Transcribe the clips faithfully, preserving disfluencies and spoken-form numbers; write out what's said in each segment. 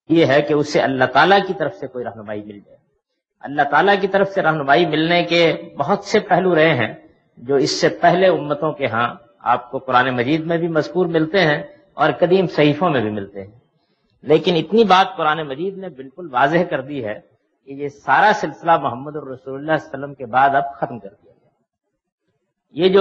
یہ ہے کہ اسے اللہ تعالیٰ کی طرف سے کوئی رہنمائی مل جائے۔ اللہ تعالیٰ کی طرف سے رہنمائی ملنے کے بہت سے پہلو رہے ہیں جو اس سے پہلے امتوں کے ہاں آپ کو قرآن مجید میں بھی مذکور ملتے ہیں اور قدیم صحیفوں میں بھی ملتے ہیں، لیکن اتنی بات قرآن مجید نے بالکل واضح کر دی ہے کہ یہ سارا سلسلہ محمد الرسول اللہ صلی اللہ علیہ وسلم کے بعد اب ختم کر دیا گیا۔ یہ جو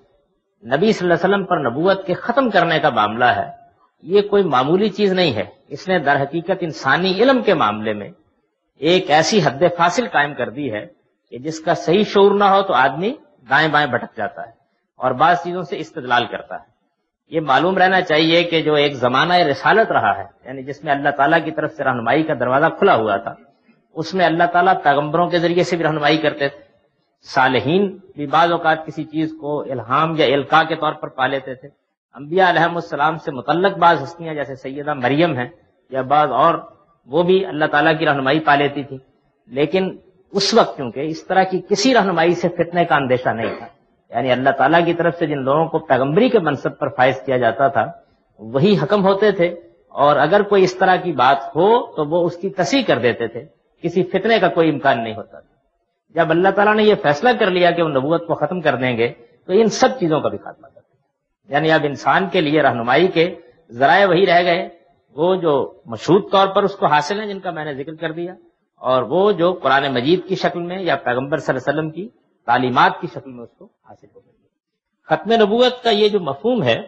نبی صلی اللہ علیہ وسلم پر نبوت کے ختم کرنے کا معاملہ ہے، یہ کوئی معمولی چیز نہیں ہے۔ اس نے در حقیقت انسانی علم کے معاملے میں ایک ایسی حد فاصل قائم کر دی ہے کہ جس کا صحیح شعور نہ ہو تو آدمی دائیں بائیں بھٹک جاتا ہے اور بعض چیزوں سے استدلال کرتا ہے۔ یہ معلوم رہنا چاہیے کہ جو ایک زمانہ رسالت رہا ہے، یعنی جس میں اللہ تعالیٰ کی طرف سے رہنمائی کا دروازہ کھلا ہوا تھا، اس میں اللہ تعالیٰ پیغمبروں کے ذریعے سے بھی رہنمائی کرتے تھے۔ صالحین بھی بعض اوقات کسی چیز کو الہام یا القاء کے طور پر پا لیتے تھے۔ انبیاء علیہم السلام سے متعلق بعض ہستیاں جیسے سیدہ مریم ہیں یا بعض اور، وہ بھی اللہ تعالیٰ کی رہنمائی پا لیتی تھی، لیکن اس وقت کیونکہ اس طرح کی کسی رہنمائی سے فتنے کا اندیشہ نہیں تھا، یعنی اللہ تعالیٰ کی طرف سے جن لوگوں کو پیغمبری کے منصب پر فائز کیا جاتا تھا وہی حکم ہوتے تھے، اور اگر کوئی اس طرح کی بات ہو تو وہ اس کی تصحیح کر دیتے تھے، کسی فتنے کا کوئی امکان نہیں ہوتا تھا۔ جب اللہ تعالیٰ نے یہ فیصلہ کر لیا کہ وہ نبوت کو ختم کر دیں گے تو ان سب چیزوں کا بھی خاتمہ کر دیا، یعنی اب انسان کے لیے رہنمائی کے ذرائع وہی رہ گئے، وہ جو مشہود طور پر اس کو حاصل ہیں جن کا میں نے ذکر کر دیا، اور وہ جو قرآن مجید کی شکل میں یا پیغمبر صلی اللہ علیہ وسلم کی تعلیمات کی شکل میں اس کو حاصل ہو گئی۔ ختم نبوت کا یہ جو مفہوم ہے،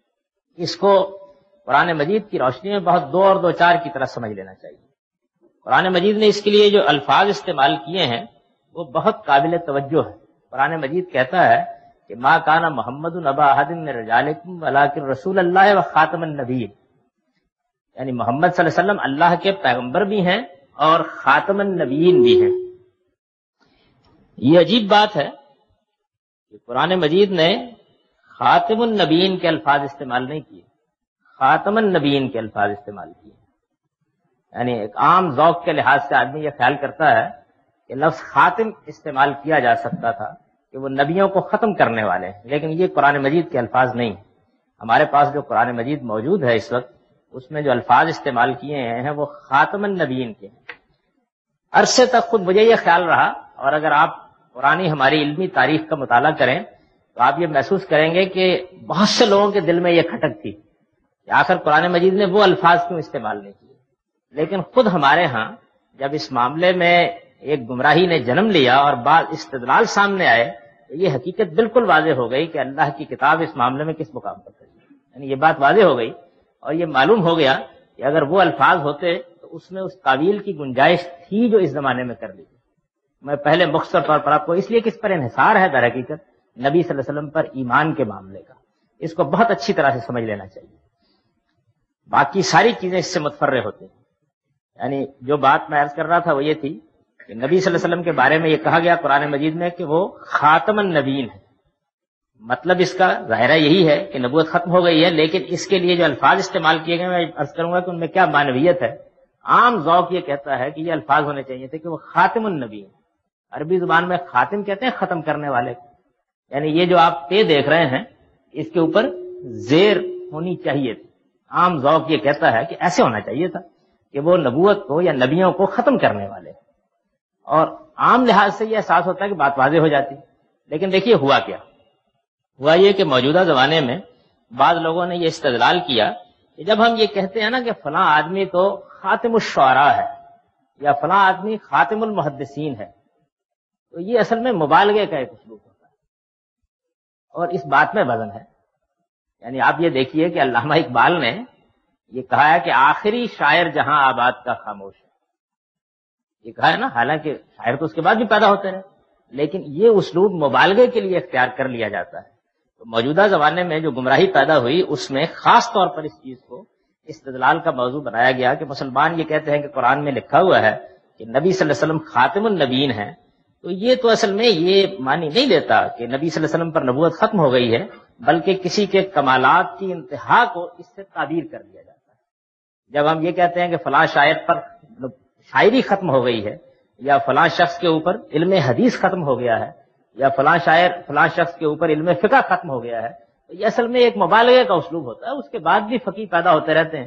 اس کو قرآن مجید کی روشنی میں بہت دو اور دو چار کی طرح سمجھ لینا چاہیے۔ قرآن مجید نے اس کے لیے جو الفاظ استعمال کیے ہیں وہ بہت قابل توجہ ہے۔ قرآن مجید کہتا ہے کہ ما کان محمد ابا احد من رجالکم ولکن رسول اللہ و خاتم النبیین، یعنی محمد صلی اللہ علیہ وسلم اللہ کے پیغمبر بھی ہیں اور خاتم النبیین بھی ہیں۔ یہ عجیب بات ہے کہ قرآن مجید نے خاتم النبیین کے الفاظ استعمال نہیں کیے، خاتم النبیین کے الفاظ استعمال کیے۔ یعنی ایک عام ذوق کے لحاظ سے آدمی یہ خیال کرتا ہے کہ لفظ خاتم استعمال کیا جا سکتا تھا کہ وہ نبیوں کو ختم کرنے والے ہیں، لیکن یہ قرآن مجید کے الفاظ نہیں ہیں۔ ہمارے پاس جو قرآن مجید موجود ہے اس وقت، اس میں جو الفاظ استعمال کیے ہیں وہ خاتم النبیین کے ہیں۔ عرصے تک خود مجھے یہ خیال رہا، اور اگر آپ پرانی ہماری علمی تاریخ کا مطالعہ کریں تو آپ یہ محسوس کریں گے کہ بہت سے لوگوں کے دل میں یہ کھٹک تھی کہ آخر قرآن مجید نے وہ الفاظ کیوں استعمال نہیں کیے، لیکن خود ہمارے ہاں جب اس معاملے میں ایک گمراہی نے جنم لیا اور بعض استدلال سامنے آئے تو یہ حقیقت بالکل واضح ہو گئی کہ اللہ کی کتاب اس معاملے میں کس مقام پر ہے، یعنی یہ بات واضح ہو گئی اور یہ معلوم ہو گیا کہ اگر وہ الفاظ ہوتے تو اس میں اس تعویل کی گنجائش تھی جو اس زمانے میں کر لی۔ میں پہلے مختصر طور پر آپ کو اس لیے کہ اس پر انحصار ہے در حقیقت نبی صلی اللہ علیہ وسلم پر ایمان کے معاملے کا، اس کو بہت اچھی طرح سے سمجھ لینا چاہیے۔ باقی ساری چیزیں اس سے متفرع ہوتی ہیں۔ یعنی جو بات میں عرض کر رہا تھا وہ یہ تھی کہ نبی صلی اللہ علیہ وسلم کے بارے میں یہ کہا گیا قرآن مجید میں کہ وہ خاتم النبیین ہے۔ مطلب اس کا ظاہرہ یہی ہے کہ نبوت ختم ہو گئی ہے، لیکن اس کے لیے جو الفاظ استعمال کیے گئے میں عرض کروں گا کہ ان میں کیا معنویت ہے۔ عام ذوق یہ کہتا ہے کہ یہ الفاظ ہونے چاہیے تھے کہ وہ خاتم النبیین، عربی زبان میں خاتم کہتے ہیں ختم کرنے والے کو، یعنی یہ جو آپ تے دیکھ رہے ہیں اس کے اوپر زیر ہونی چاہیے تھی۔ عام ذوق یہ کہتا ہے کہ ایسے ہونا چاہیے تھا کہ وہ نبوت کو یا نبیوں کو ختم کرنے والے، اور عام لحاظ سے یہ احساس ہوتا ہے کہ بات واضح ہو جاتی، لیکن دیکھیے ہوا کیا ہوا یہ کہ موجودہ زمانے میں بعض لوگوں نے یہ استدلال کیا کہ جب ہم یہ کہتے ہیں نا کہ فلاں آدمی تو خاتم الشعراء ہے یا فلاں آدمی خاتم المحدثین ہے، تو یہ اصل میں مبالغے کا ایک اسلوب ہوتا ہے، اور اس بات میں وزن ہے۔ یعنی آپ یہ دیکھیے کہ علامہ اقبال نے یہ کہا ہے کہ آخری شاعر جہاں آباد کا خاموش ہے، یہ کہا ہے نا، حالانکہ شاعر تو اس کے بعد بھی پیدا ہوتے رہے، لیکن یہ اسلوب مبالغے کے لیے اختیار کر لیا جاتا ہے۔ تو موجودہ زمانے میں جو گمراہی پیدا ہوئی اس میں خاص طور پر اس چیز کو استدلال کا موضوع بنایا گیا کہ مسلمان یہ کہتے ہیں کہ قرآن میں لکھا ہوا ہے کہ نبی صلی اللہ علیہ وسلم خاتم النبیین ہیں، تو یہ تو اصل میں یہ معنی نہیں دیتا کہ نبی صلی اللہ علیہ وسلم پر نبوت ختم ہو گئی ہے، بلکہ کسی کے کمالات کی انتہا کو اس سے تعبیر کر لیا جاتا ہے۔ جب ہم یہ کہتے ہیں کہ فلاں شاعر پر شاعری ختم ہو گئی ہے، یا فلاں شخص کے اوپر علم حدیث ختم ہو گیا ہے، یا فلاں شاعر فلاں شخص کے اوپر علم فقہ ختم ہو گیا ہے، تو یہ اصل میں ایک مبالغے کا اسلوب ہوتا ہے۔ اس کے بعد بھی فقیہ پیدا ہوتے رہتے ہیں،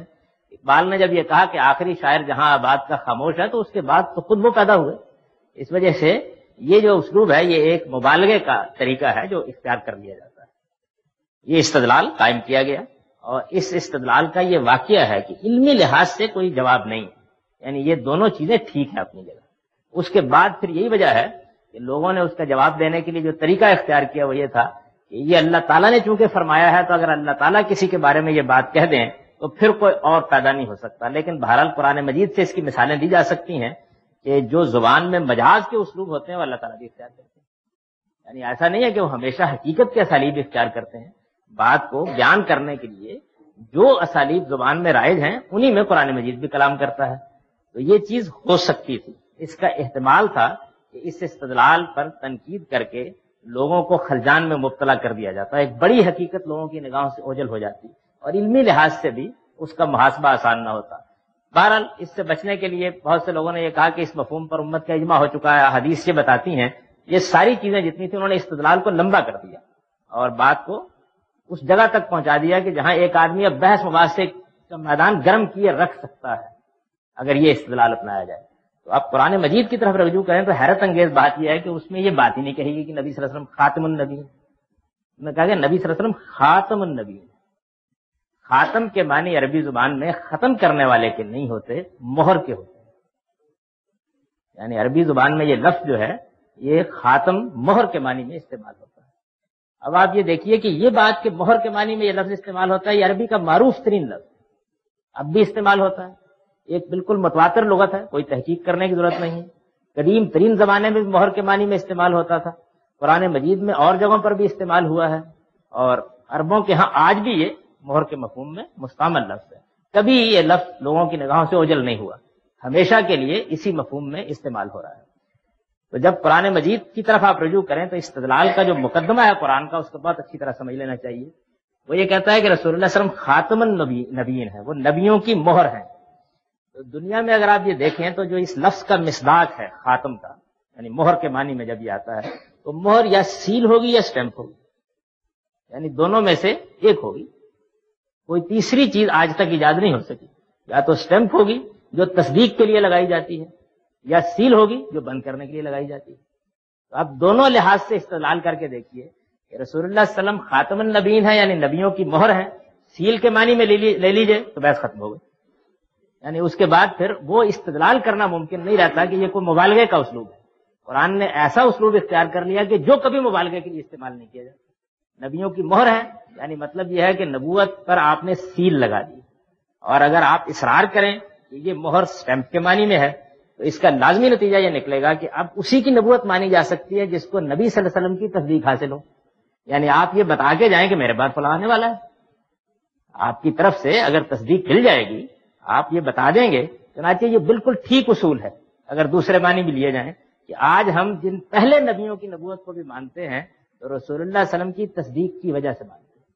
اقبال نے جب یہ کہا کہ آخری شاعر جہاں آباد کا خاموش ہے، تو اس کے بعد تو خود وہ پیدا ہوئے. اس وجہ سے یہ جو اسلوب ہے یہ ایک مبالغے کا طریقہ ہے جو اختیار کر لیا جاتا ہے. یہ استدلال قائم کیا گیا، اور اس استدلال کا یہ واقعہ ہے کہ علمی لحاظ سے کوئی جواب نہیں ہے، یعنی یہ دونوں چیزیں ٹھیک ہیں اپنی جگہ. اس کے بعد پھر یہی وجہ ہے کہ لوگوں نے اس کا جواب دینے کے لیے جو طریقہ اختیار کیا وہ یہ تھا کہ یہ اللہ تعالیٰ نے چونکہ فرمایا ہے، تو اگر اللہ تعالیٰ کسی کے بارے میں یہ بات کہہ دیں تو پھر کوئی اور پیدا نہیں ہو سکتا. لیکن بہرحال قرآن مجید سے اس کی مثالیں دی جا سکتی ہیں کہ جو زبان میں مجاز کے اسلوب ہوتے ہیں وہ اللہ تعالیٰ بھی اختیار کرتے ہیں. یعنی ایسا نہیں ہے کہ وہ ہمیشہ حقیقت کے اسالیب اختیار کرتے ہیں. بات کو بیان کرنے کے لیے جو اسالیب زبان میں رائج ہیں انہی میں قرآن مجید بھی کلام کرتا ہے. تو یہ چیز ہو سکتی تھی، اس کا احتمال تھا کہ اس استدلال پر تنقید کر کے لوگوں کو خلجان میں مبتلا کر دیا جاتا. ایک بڑی حقیقت لوگوں کی نگاہوں سے اوجھل ہو جاتی اور علمی لحاظ سے بھی اس کا محاسبہ آسان نہ ہوتا. بہرحال اس سے بچنے کے لیے بہت سے لوگوں نے یہ کہا کہ اس مفہوم پر امت کا اجماع ہو چکا ہے، حدیث یہ بتاتی ہیں. یہ ساری چیزیں جتنی تھیں انہوں نے استدلال کو لمبا کر دیا اور بات کو اس جگہ تک پہنچا دیا کہ جہاں ایک آدمی اب بحث مباحثے کا میدان گرم کیے رکھ سکتا ہے اگر یہ استدلال اپنایا جائے. تو آپ قرآن مجید کی طرف رجوع کریں تو حیرت انگیز بات یہ ہے کہ اس میں یہ بات ہی نہیں کہی گئی کہ نبی صلی اللہ علیہ وسلم خاتم النبی. میں کہا کہ نبی صلی اللہ علیہ وسلم خاتم النبی. خاتم کے معنی عربی زبان میں ختم کرنے والے کے نہیں ہوتے، مہر کے ہوتے ہیں. یعنی عربی زبان میں یہ لفظ جو ہے یہ خاتم مہر کے معنی میں استعمال ہوتا ہے. اب آپ یہ دیکھیے کہ یہ بات کہ مہر کے معنی میں یہ لفظ استعمال ہوتا ہے، یہ عربی کا معروف ترین لفظ اب بھی استعمال ہوتا ہے. ایک بالکل متواتر لغت ہے، کوئی تحقیق کرنے کی ضرورت نہیں ہے. قدیم ترین زمانے میں بھی مہر کے معنی میں استعمال ہوتا تھا. قرآن مجید میں اور جگہوں پر بھی استعمال ہوا ہے، اور عربوں کے ہاں آج بھی یہ مہر کے مفہوم میں مستعمل لفظ ہے. کبھی یہ لفظ لوگوں کی نگاہوں سے اوجھل نہیں ہوا، ہمیشہ کے لیے اسی مفہوم میں استعمال ہو رہا ہے. تو جب قرآن مجید کی طرف آپ رجوع کریں تو استدلال کا جو مقدمہ ہے قرآن کا اس کو بہت اچھی طرح سمجھ لینا چاہیے. وہ یہ کہتا ہے کہ رسول اللہ صلی اللہ علیہ وسلم خاتم النبیین ہے، وہ نبیوں کی مہر ہیں. تو دنیا میں اگر آپ یہ دیکھیں تو جو اس لفظ کا مصداق ہے خاتم کا، یعنی مہر کے معنی میں جب یہ آتا ہے تو مہر یا سیل ہوگی یا اسٹیمپ ہوگی، یعنی دونوں میں سے ایک ہوگی. کوئی تیسری چیز آج تک ایجاد نہیں ہو سکی. یا تو اسٹیمپ ہوگی جو تصدیق کے لیے لگائی جاتی ہے، یا سیل ہوگی جو بند کرنے کے لیے لگائی جاتی ہے. تو آپ دونوں لحاظ سے استدلال کر کے دیکھیے کہ رسول اللہ صلی اللہ علیہ وسلم خاتم النبیین ہے، یعنی نبیوں کی مہر ہے. سیل کے معنی میں لے لیجئے تو بحث ختم ہو گئی. یعنی اس کے بعد پھر وہ استدلال کرنا ممکن نہیں رہتا کہ یہ کوئی مبالغے کا اسلوب ہے. قرآن نے ایسا اسلوب اختیار کر لیا کہ جو کبھی مبالغے کے لیے استعمال نہیں کیا جاتا. نبیوں کی مہر ہے یعنی مطلب یہ ہے کہ نبوت پر آپ نے سیل لگا دی، اور اگر آپ اصرار کریں کہ یہ مہر سٹیمپ کے معنی میں ہے تو اس کا لازمی نتیجہ یہ نکلے گا کہ اب اسی کی نبوت مانی جا سکتی ہے جس کو نبی صلی اللہ علیہ وسلم کی تصدیق حاصل ہو. یعنی آپ یہ بتا کے جائیں کہ میرے بعد فلاں آنے والا ہے، آپ کی طرف سے اگر تصدیق مل جائے گی آپ یہ بتا دیں گے. چنانچہ یہ بالکل ٹھیک اصول ہے اگر دوسرے معنی بھی لیے جائیں کہ آج ہم جن پہلے نبیوں کی نبوت کو بھی مانتے ہیں تو رسول اللہ صلی اللہ علیہ وسلم کی تصدیق کی وجہ سے مانتے ہیں.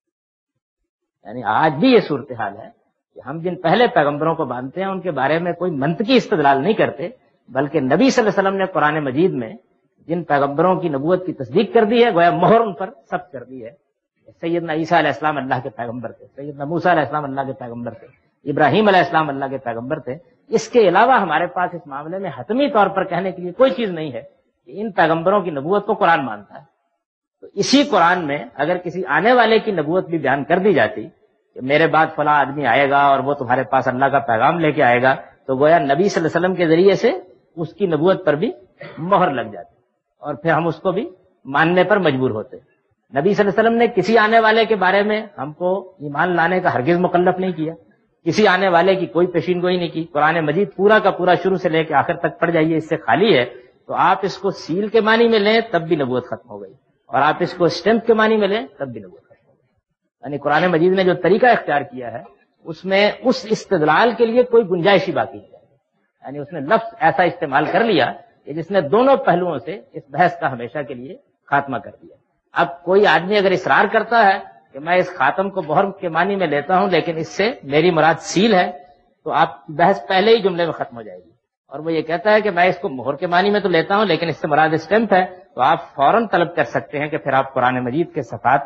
یعنی آج بھی یہ صورتحال ہے کہ ہم جن پہلے پیغمبروں کو مانتے ہیں ان کے بارے میں کوئی منطقی استدلال نہیں کرتے، بلکہ نبی صلی اللہ علیہ وسلم نے قرآن مجید میں جن پیغمبروں کی نبوت کی تصدیق کر دی ہے گویا مہر ان پر ثبت کر دی ہے. سیدنا عیسیٰ علیہ السلام اللہ کے پیغمبر تھے، سیدنا موسیٰ علیہ السلام اللہ کے پیغمبر تھے، ابراہیم علیہ السلام اللہ کے پیغمبر تھے. اس کے علاوہ ہمارے پاس اس معاملے میں حتمی طور پر کہنے کے لیے کوئی چیز نہیں ہے کہ ان پیغمبروں کی نبوت کو قرآن مانتا ہے. تو اسی قرآن میں اگر کسی آنے والے کی نبوت بھی بیان کر دی جاتی کہ میرے بعد فلاں آدمی آئے گا اور وہ تمہارے پاس اللہ کا پیغام لے کے آئے گا، تو گویا نبی صلی اللہ علیہ وسلم کے ذریعے سے اس کی نبوت پر بھی مہر لگ جاتی اور پھر ہم اس کو بھی ماننے پر مجبور ہوتے. نبی صلی اللہ علیہ وسلم نے کسی آنے والے کے بارے میں ہم کو ایمان لانے کا ہرگز مکلف نہیں کیا، کسی آنے والے کی کوئی پیشین گوئی نہیں کی. قرآن مجید پورا کا پورا شروع سے لے کے آخر تک پڑھ جائیے، اس سے خالی ہے. تو آپ اس کو سیل کے معنی میں لیں تب بھی نبوت ختم ہو گئی، اور آپ اس کو اسٹیمپ کے معنی میں لیں تب بھی نبوت ختم ہو گئی. یعنی قرآن مجید نے جو طریقہ اختیار کیا ہے اس میں اس استدلال کے لیے کوئی گنجائش ہی باقی نہیں ہے. یعنی اس نے لفظ ایسا استعمال کر لیا کہ جس نے دونوں پہلوؤں سے اس بحث کا ہمیشہ کے لیے خاتمہ کر دیا. اب کوئی آدمی اگر اصرار کرتا ہے کہ میں اس خاتم کو مہر کے معنی میں لیتا ہوں لیکن اس سے میری مراد سیل ہے، تو آپ بحث پہلے ہی جملے میں ختم ہو جائے گی. اور وہ یہ کہتا ہے کہ میں اس کو مہر کے معنی میں تو لیتا ہوں لیکن اس سے مراد اسٹیمپ ہے، تو آپ فوراً طلب کر سکتے ہیں کہ پھر آپ قرآن مجید کے صفحات میں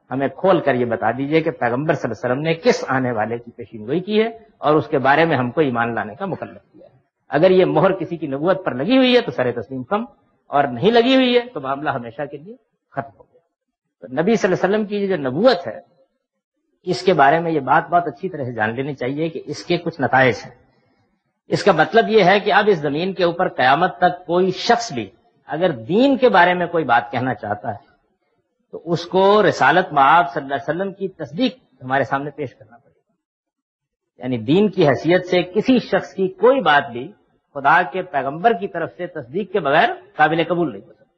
ہمیں کھول کر یہ بتا دیجئے کہ پیغمبر صلی اللہ علیہ وسلم نے کس آنے والے کی پیشین گوئی کی ہے اور اس کے بارے میں ہم کو ایمان لانے کا مکلف کیا ہے۔ اگر یہ مہر کسی کی نبوت پر لگی ہوئی ہے تو سر تسلیم کم، اور نہیں لگی ہوئی ہے تو معاملہ ہمیشہ کے لیے ختم ہو گیا۔ تو نبی صلی اللہ علیہ وسلم کی جو نبوت ہے اس کے بارے میں یہ بات بہت اچھی طرح سے جان لینی چاہیے کہ اس کے کچھ نتائج ہیں۔ اس کا مطلب یہ ہے کہ اب اس زمین کے اوپر قیامت تک کوئی شخص بھی اگر دین کے بارے میں کوئی بات کہنا چاہتا ہے تو اس کو رسالت مآب صلی اللہ علیہ وسلم کی تصدیق ہمارے سامنے پیش کرنا پڑے گا۔ یعنی دین کی حیثیت سے کسی شخص کی کوئی بات بھی خدا کے پیغمبر کی طرف سے تصدیق کے بغیر قابل قبول نہیں ہو سکتی۔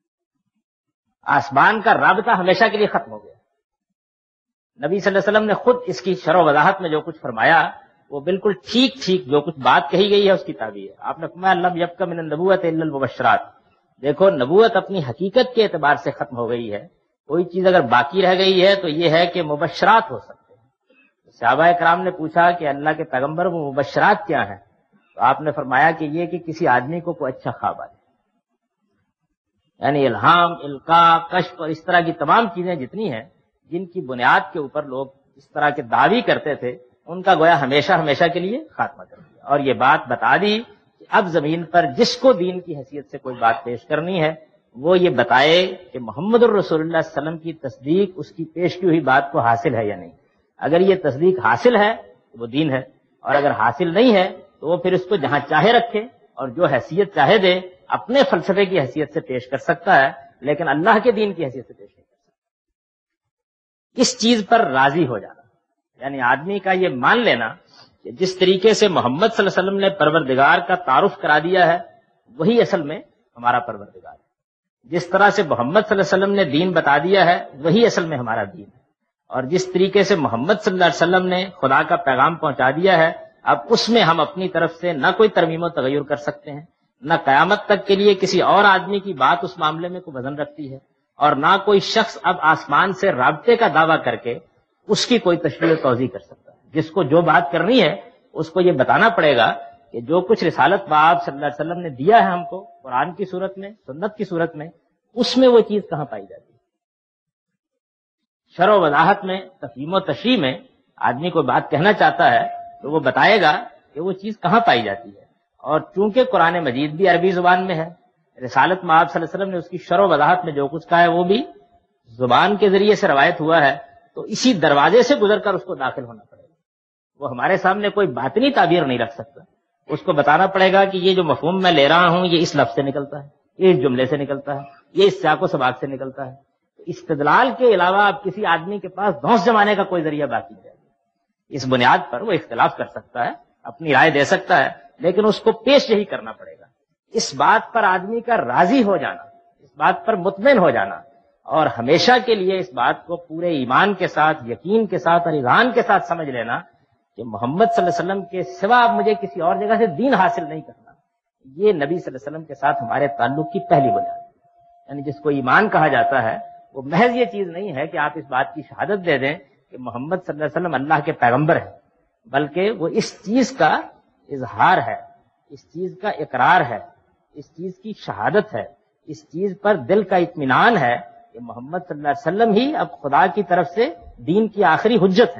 آسمان کا رابطہ ہمیشہ کے لیے ختم ہو گیا۔ نبی صلی اللہ علیہ وسلم نے خود اس کی شرح و وضاحت میں جو کچھ فرمایا وہ بالکل ٹھیک ٹھیک جو کچھ بات کہی گئی ہے اس کی تعبیر ہے۔ آپ نے فرمایا لم یبق من النبوۃ الا المبشرات، دیکھو نبوت اپنی حقیقت کے اعتبار سے ختم ہو گئی ہے، کوئی چیز اگر باقی رہ گئی ہے تو یہ ہے کہ مبشرات ہو سکتے ہیں۔ صحابہ کرام نے پوچھا کہ اللہ کے پیغمبر وہ مبشرات کیا ہیں؟ تو آپ نے فرمایا کہ یہ کہ کسی آدمی کو کوئی اچھا خواب آئے، یعنی الہام، القاء، کشف اور اس طرح کی تمام چیزیں جتنی ہیں جن کی بنیاد کے اوپر لوگ اس طرح کے دعوی کرتے تھے ان کا گویا ہمیشہ ہمیشہ کے لیے خاتمہ کر دیا، اور یہ بات بتا دی کہ اب زمین پر جس کو دین کی حیثیت سے کوئی بات پیش کرنی ہے وہ یہ بتائے کہ محمد الرسول اللہ صلی اللہ علیہ وسلم کی تصدیق اس کی پیش کی ہوئی بات کو حاصل ہے یا نہیں۔ اگر یہ تصدیق حاصل ہے تو وہ دین ہے، اور اگر حاصل نہیں ہے تو وہ پھر اس کو جہاں چاہے رکھے اور جو حیثیت چاہے دے، اپنے فلسفے کی حیثیت سے پیش کر سکتا ہے لیکن اللہ کے دین کی حیثیت سے پیش نہیں کر سکتا۔ اس چیز پر راضی ہو جانا، یعنی آدمی کا یہ مان لینا کہ جس طریقے سے محمد صلی اللہ علیہ وسلم نے پروردگار کا تعارف کرا دیا ہے وہی اصل میں ہمارا پروردگار ہے، جس طرح سے محمد صلی اللہ علیہ وسلم نے دین بتا دیا ہے وہی اصل میں ہمارا دین ہے، اور جس طریقے سے محمد صلی اللہ علیہ وسلم نے خدا کا پیغام پہنچا دیا ہے اب اس میں ہم اپنی طرف سے نہ کوئی ترمیم و تغیر کر سکتے ہیں، نہ قیامت تک کے لیے کسی اور آدمی کی بات اس معاملے میں کوئی وزن رکھتی ہے، اور نہ کوئی شخص اب آسمان سے رابطے کا دعویٰ کر کے اس کی کوئی تشریح و توضیح کر سکتا ہے۔ جس کو جو بات کرنی ہے اس کو یہ بتانا پڑے گا کہ جو کچھ رسالت مآب صلی اللہ علیہ وسلم نے دیا ہے ہم کو قرآن کی صورت میں، سنت کی صورت میں، اس میں وہ چیز کہاں پائی جاتی ہے۔ شرح و وضاحت میں، تفہیم و تشریح میں آدمی کوئی بات کہنا چاہتا ہے تو وہ بتائے گا کہ وہ چیز کہاں پائی جاتی ہے، اور چونکہ قرآن مجید بھی عربی زبان میں ہے، رسالت مآب صلی اللہ علیہ وسلم نے اس کی شرح و وضاحت میں جو کچھ کہا ہے وہ بھی زبان کے ذریعے سے روایت ہوا ہے، تو اسی دروازے سے گزر کر اس کو داخل ہونا پڑے گا۔ وہ ہمارے سامنے کوئی باطنی تعبیر نہیں رکھ سکتا، اس کو بتانا پڑے گا کہ یہ جو مفہوم میں لے رہا ہوں یہ اس لفظ سے نکلتا ہے، یہ اس جملے سے نکلتا ہے، یہ اس سیاق و سباق سے نکلتا ہے۔ استدلال کے علاوہ اب کسی آدمی کے پاس دھونس جمانے کا کوئی ذریعہ باقی نہیں ہے۔ اس بنیاد پر وہ اختلاف کر سکتا ہے، اپنی رائے دے سکتا ہے، لیکن اس کو پیش یہی کرنا پڑے گا۔ اس بات پر آدمی کا راضی ہو جانا، اس بات پر مطمئن ہو جانا، اور ہمیشہ کے لیے اس بات کو پورے ایمان کے ساتھ، یقین کے ساتھ اور اذعان کے ساتھ سمجھ لینا کہ محمد صلی اللہ علیہ وسلم کے سوا اب مجھے کسی اور جگہ سے دین حاصل نہیں کرنا، یہ نبی صلی اللہ علیہ وسلم کے ساتھ ہمارے تعلق کی پہلی بنیاد ہے۔ یعنی جس کو ایمان کہا جاتا ہے وہ محض یہ چیز نہیں ہے کہ آپ اس بات کی شہادت دے دیں کہ محمد صلی اللہ علیہ وسلم اللہ کے پیغمبر ہیں، بلکہ وہ اس چیز کا اظہار ہے، اس چیز کا اقرار ہے، اس چیز کی شہادت ہے، اس چیز پر دل کا اطمینان ہے کہ محمد صلی اللہ علیہ وسلم ہی اب خدا کی طرف سے دین کی آخری حجت ہے۔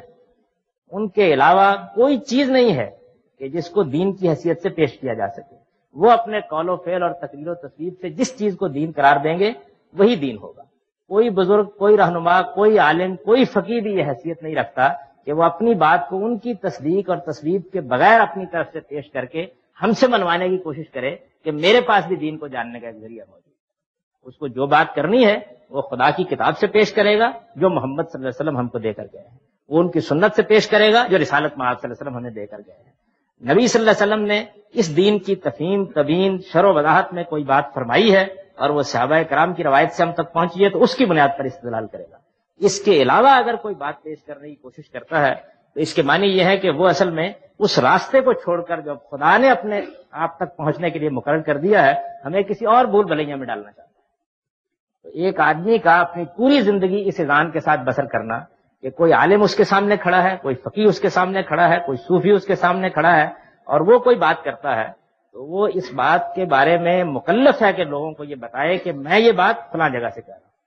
ان کے علاوہ کوئی چیز نہیں ہے کہ جس کو دین کی حیثیت سے پیش کیا جا سکے۔ وہ اپنے قول و فعل اور تقریر و تصویر سے جس چیز کو دین قرار دیں گے وہی دین ہوگا۔ کوئی بزرگ، کوئی رہنما، کوئی عالم، کوئی فقیر بھی یہ حیثیت نہیں رکھتا کہ وہ اپنی بات کو ان کی تصدیق اور تصویب کے بغیر اپنی طرف سے پیش کر کے ہم سے منوانے کی کوشش کرے کہ میرے پاس بھی دین کو جاننے کا ایک ذریعہ موجود ہے۔ اس کو جو بات کرنی ہے وہ خدا کی کتاب سے پیش کرے گا جو محمد صلی اللہ علیہ وسلم ہم کو دے کر گئے ہیں، وہ ان کی سنت سے پیش کرے گا جو رسالت مآب صلی اللہ علیہ وسلم ہمیں دے کر گئے ہیں۔ نبی صلی اللہ علیہ وسلم نے اس دین کی تفہیم، تبیین، شرح و وضاحت میں کوئی بات فرمائی ہے اور وہ صحابہ کرام کی روایت سے ہم تک پہنچی ہے تو اس کی بنیاد پر استدلال کرے گا۔ اس کے علاوہ اگر کوئی بات پیش کرنے کی کوشش کرتا ہے تو اس کے معنی یہ ہے کہ وہ اصل میں اس راستے کو چھوڑ کر جو خدا نے اپنے آپ تک پہنچنے کے لیے مقرر کر دیا ہے ہمیں کسی اور بھول بھلیاں میں ڈالنا چاہتا ہے۔ تو ایک آدمی کا اپنی پوری زندگی اس اذعان کے ساتھ بسر کرنا کہ کوئی عالم اس کے سامنے کھڑا ہے، کوئی فقیہ اس کے سامنے کھڑا ہے، کوئی صوفی اس کے سامنے کھڑا ہے اور وہ کوئی بات کرتا ہے تو وہ اس بات کے بارے میں مکلف ہے کہ لوگوں کو یہ بتائے کہ میں یہ بات فلاں جگہ سے کہہ رہا ہوں،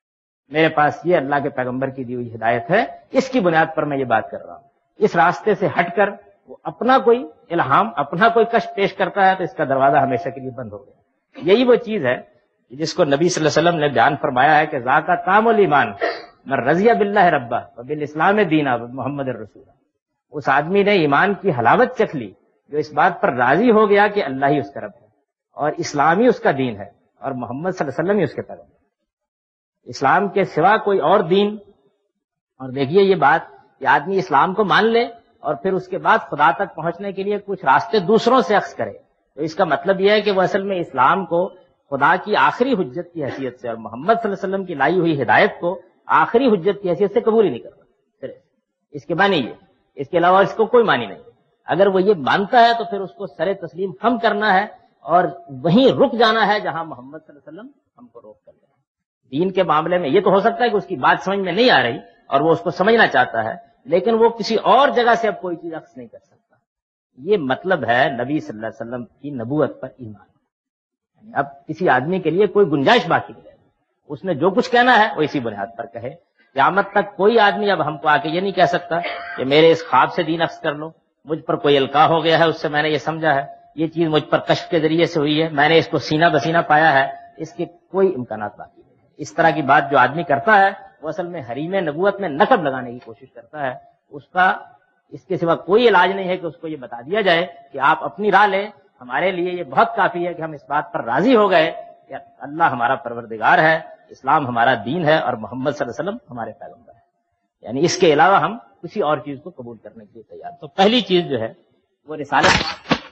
میرے پاس یہ اللہ کے پیغمبر کی دی ہوئی ہدایت ہے، اس کی بنیاد پر میں یہ بات کر رہا ہوں. اس راستے سے ہٹ کر وہ اپنا کوئی الہام، اپنا کوئی کشف پیش کرتا ہے تو اس کا دروازہ ہمیشہ کے لیے بند ہو گیا. یہی وہ چیز ہے جس کو نبی صلی اللہ علیہ وسلم نے بیان فرمایا ہے کہ ذاکا طعم الایمان من رضی باللہ ربا وبالاسلام دینا محمد الرسول. اس آدمی نے ایمان کی حلاوت چکھ لی جو اس بات پر راضی ہو گیا کہ اللہ ہی اس کا رب ہے اور اسلام ہی اس کا دین ہے اور محمد صلی اللہ علیہ وسلم ہی اس کے پیغمبر. اسلام کے سوا کوئی اور دین، اور دیکھیے یہ بات کہ آدمی اسلام کو مان لے اور پھر اس کے بعد خدا تک پہنچنے کے لیے کچھ راستے دوسروں سے اخذ کرے، تو اس کا مطلب یہ ہے کہ وہ اصل میں اسلام کو خدا کی آخری حجت کی حیثیت سے اور محمد صلی اللہ علیہ وسلم کی لائی ہوئی ہدایت کو آخری حجت کی حیثیت سے قبول ہی نہیں کرتا. پھر اس کے معنی یہ، اس کے علاوہ اس کو کوئی معنی نہیں. اگر وہ یہ مانتا ہے تو پھر اس کو سر تسلیم ہم کرنا ہے اور وہیں رک جانا ہے جہاں محمد صلی اللہ علیہ وسلم ہم کو روک کر دیا. دین کے معاملے میں یہ تو ہو سکتا ہے کہ اس کی بات سمجھ میں نہیں آ رہی اور وہ اس کو سمجھنا چاہتا ہے، لیکن وہ کسی اور جگہ سے اب کوئی چیز اخذ نہیں کر سکتا. یہ مطلب ہے نبی صلی اللہ علیہ وسلم کی نبوت پر ایمان. اب کسی آدمی کے لیے کوئی گنجائش باقی نہیں ہے، اس نے جو کچھ کہنا ہے وہ اسی بنیاد پر کہے. قیامت تک کوئی آدمی اب ہم کو آ کے یہ نہیں کہہ سکتا کہ میرے اس خواب سے دین اخذ کر لو، مجھ پر کوئی القاء ہو گیا ہے، اس سے میں نے یہ سمجھا ہے، یہ چیز مجھ پر کشف کے ذریعے سے ہوئی ہے، میں نے اس کو سینہ بسینہ پایا ہے. اس کے کوئی امکانات باقی نہیں. اس طرح کی بات جو آدمی کرتا ہے وہ اصل میں حریم نبوت میں نقب لگانے کی کوشش کرتا ہے. اس کا اس کے سوا کوئی علاج نہیں ہے کہ اس کو یہ بتا دیا جائے کہ آپ اپنی راہ لیں، ہمارے لیے یہ بہت کافی ہے کہ ہم اس بات پر راضی ہو گئے کہ اللہ ہمارا پروردگار ہے، اسلام ہمارا دین ہے اور محمد صلی اللہ علیہ وسلم ہمارے پیغمبر ہے. یعنی اس کے علاوہ ہم کسی اور چیز کو قبول کرنے کے لیے تیار. تو پہلی چیز جو ہے وہ رسالت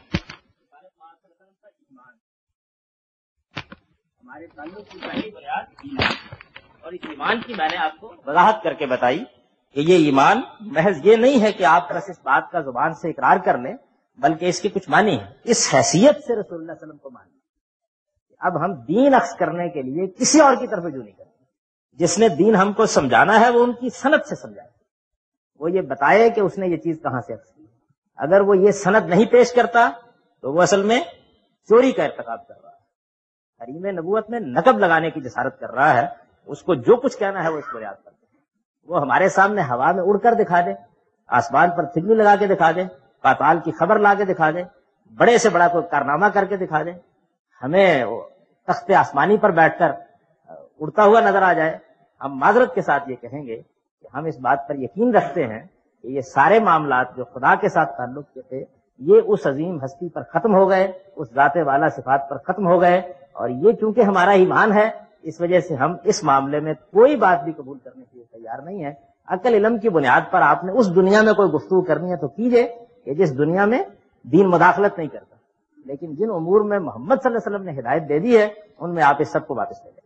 ہمارے تعلق کی پہلی بنیاد ایمان. اور اس ایمان کی میں نے آپ کو وضاحت کر کے بتائی کہ یہ ایمان محض یہ نہیں ہے کہ آپ بس اس بات کا زبان سے اقرار کر لیں، بلکہ اس کے کچھ معنی ہیں. اس حیثیت سے رسول اللہ صلی اللہ علیہ وسلم کو مانیں. اب ہم دین اخذ کرنے کے لیے کسی اور کی طرف رجوع نہیں کرتے. جس نے دین ہم کو سمجھانا ہے وہ ان کی سند سے سمجھائے، وہ یہ بتائے کہ اس نے یہ چیز کہاں سے اخذ کی. اگر وہ یہ سند نہیں پیش کرتا تو وہ اصل میں چوری کا ارتکاب کر رہا ہے، حریم نبوت میں نقب لگانے کی جسارت کر رہا ہے. اس کو جو کچھ کہنا ہے وہ اس کو یاد کرتے ہیں. وہ ہمارے سامنے ہوا میں اڑ کر دکھا دے، آسمان پر تھگنی لگا کے دکھا دے، پاتال کی خبر لا کے دکھا دے، بڑے سے بڑا کوئی کارنامہ کر کے دکھا دے، ہمیں تخت آسمانی پر بیٹھ کر اڑتا ہوا نظر آ جائے. ہم معذرت کے ساتھ یہ کہیں گے کہ ہم اس بات پر یقین رکھتے ہیں کہ یہ سارے معاملات جو خدا کے ساتھ تعلق کے تھے یہ اس عظیم ہستی پر ختم ہو گئے، اس ذات والا صفات پر ختم ہو گئے. اور یہ چونکہ ہمارا ایمان ہے اس وجہ سے ہم اس معاملے میں کوئی بات بھی قبول کرنے کے لیے تیار نہیں ہے. عقل علم کی بنیاد پر آپ نے اس دنیا میں کوئی گفتگو کرنی ہے تو کیجئے کہ جس دنیا میں دین مداخلت نہیں کرتا، لیکن جن امور میں محمد صلی اللہ علیہ وسلم نے ہدایت دے دی ہے ان میں آپ اس سب کو واپس لیں.